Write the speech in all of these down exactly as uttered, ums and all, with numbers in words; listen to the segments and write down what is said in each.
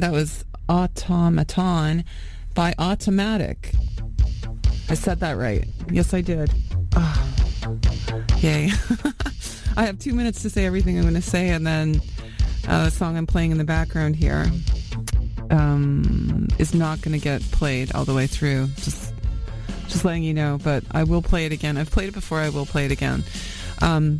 That was Automaton by Automatic. I said that right. Yes, I did. Oh, yay. I have two minutes to say everything I'm going to say, and then uh, the song I'm playing in the background here um, is not going to get played all the way through. Just just letting you know, but I will play it again. I've played it before. I will play it again. Um,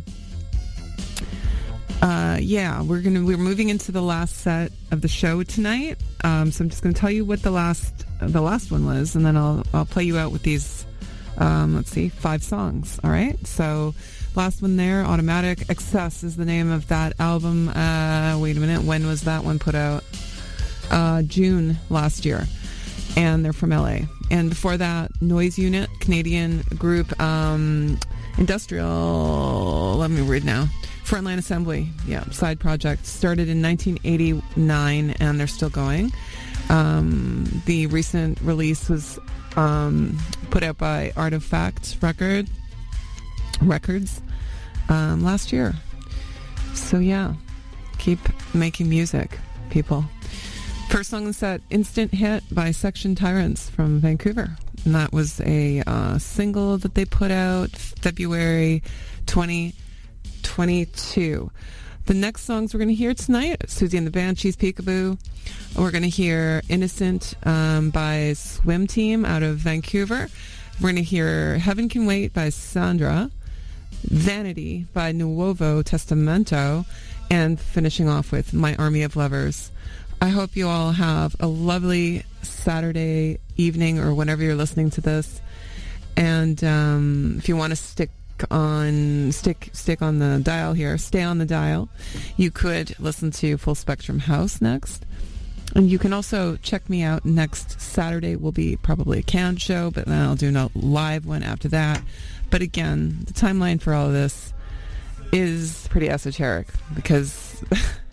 uh, yeah, we're gonna we're moving into the last set of the show tonight. Um, so I'm just going to tell you what the last the last one was, and then I'll I'll play you out with these. Um, let's see, five songs. All right. So last one there, Automatic. Excess is the name of that album. Uh, wait a minute. When was that one put out? Uh, June last year. And they're from L A. And before that, Noise Unit, Canadian group, um, Industrial, let me read now. Frontline Assembly. Yeah. Side project. Started in nineteen eighty-nine and they're still going. Um, the recent release was um, put out by Artifact Record Records um, last year. So yeah, keep making music, people. First song is that Instant Hit by Section Tyrants from Vancouver, and that was a uh, single that they put out February twenty twenty-two. The next songs we're going to hear tonight, Susie and the Banshees, Peekaboo. We're going to hear Innocent um, by Swim Team out of Vancouver. We're going to hear Heaven Can Wait by Sandra, Vanity by Nuovo Testamento, and finishing off with My Army of Lovers. I hope you all have a lovely Saturday evening or whenever you're listening to this. And um, if you want to stick on stick stick on the dial here, stay on the dial. You could listen to Full Spectrum House next. And you can also check me out next Saturday. Will be probably a canned show, but then I'll do a live one after that. But again, the timeline for all of this is pretty esoteric because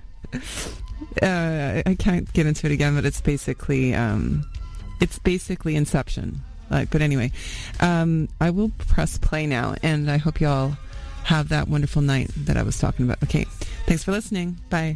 uh, I can't get into it again, but it's basically um, it's basically Inception. Uh, but anyway, um, I will press play now, and I hope you all have that wonderful night that I was talking about. Okay, thanks for listening. Bye.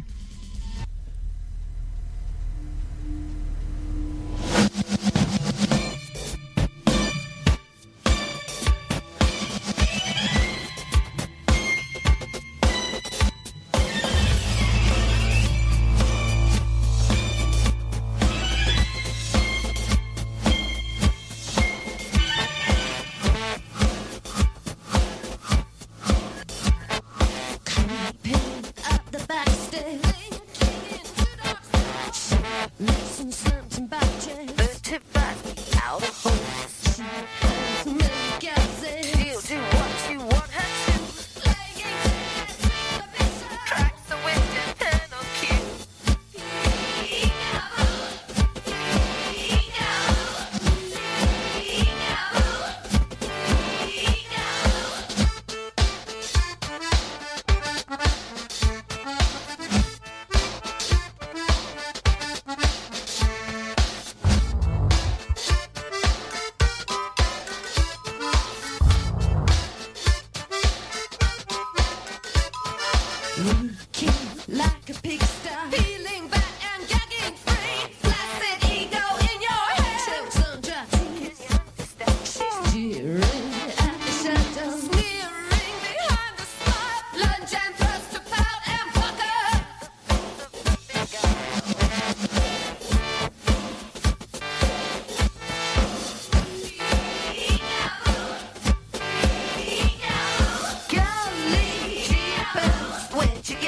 When you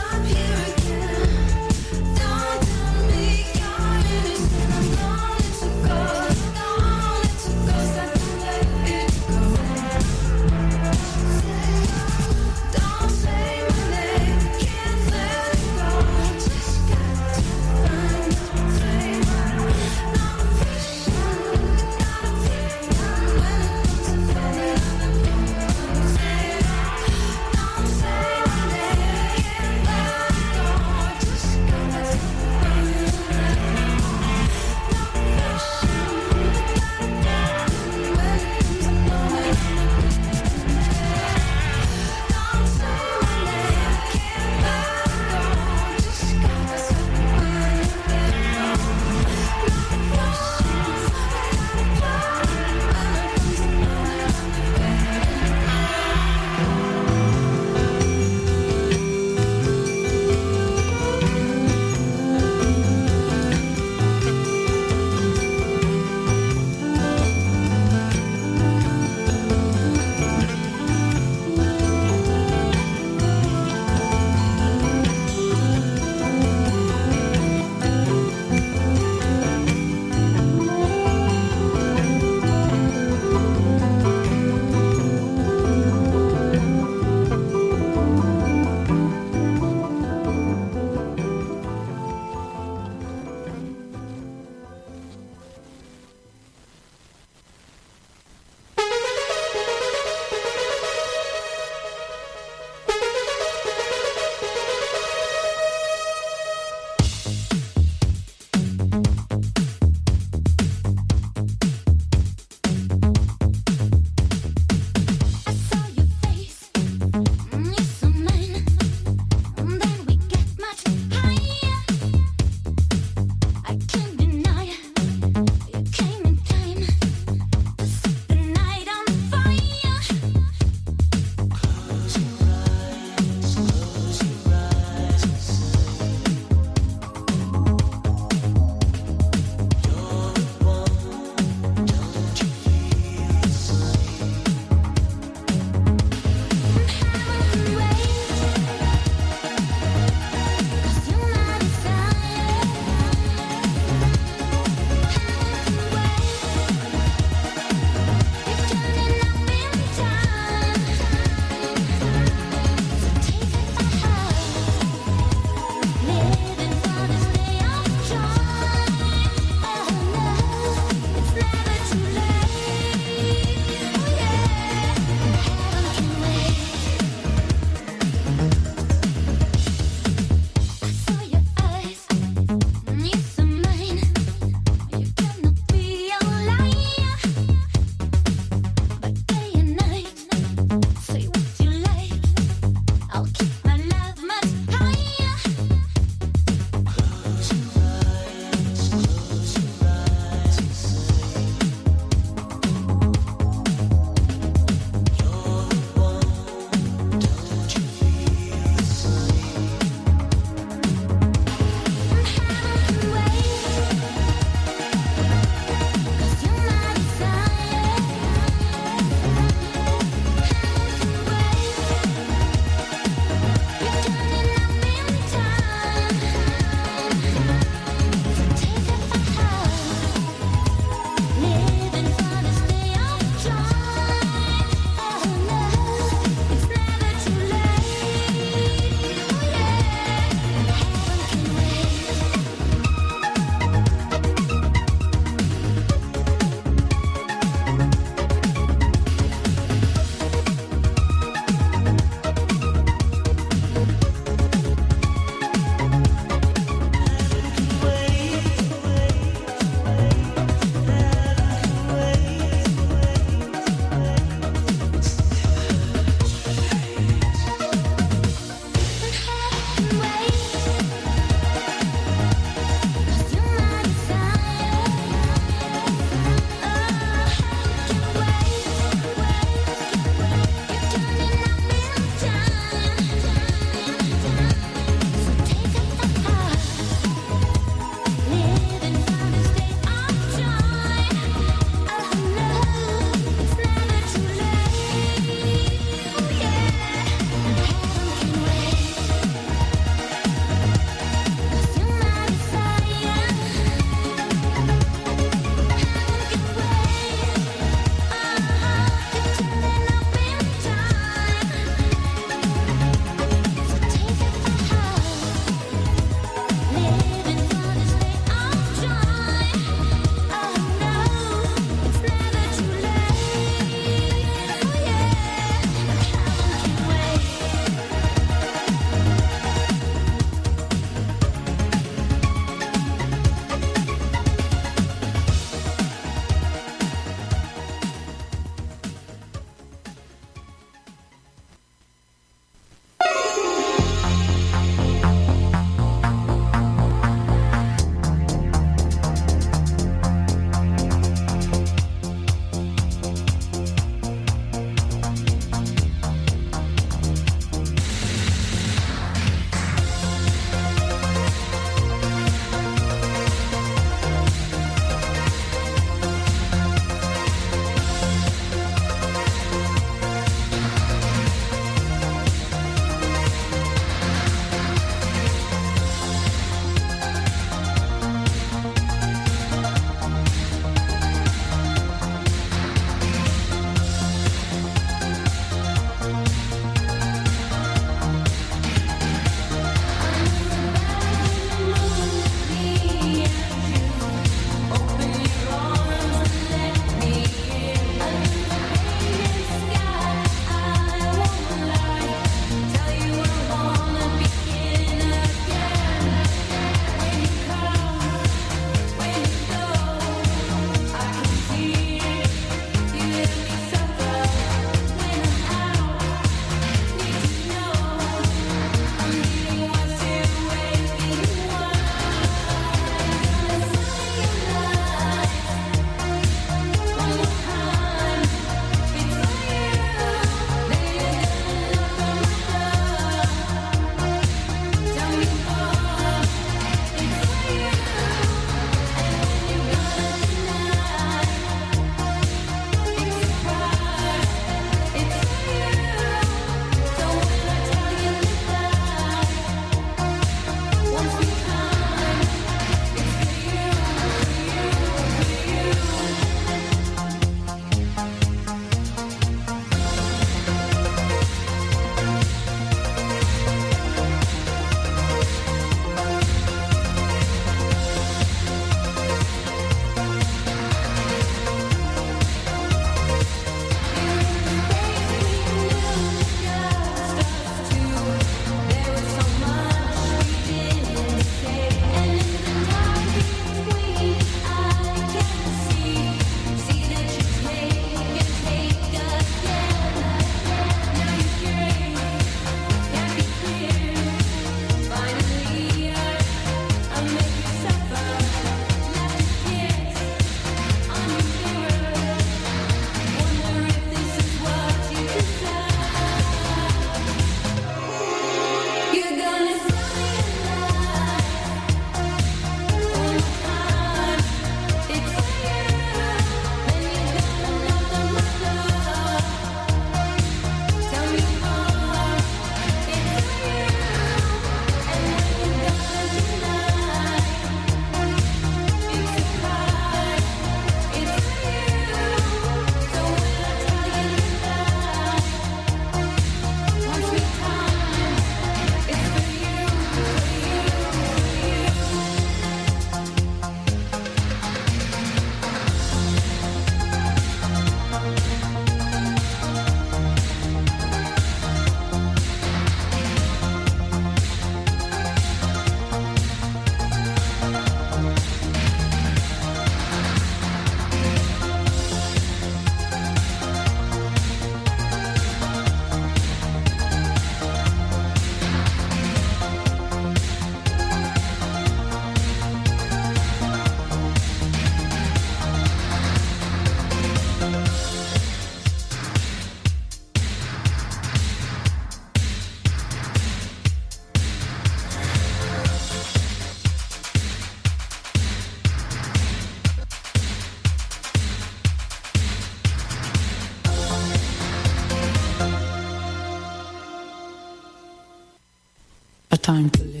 time to live.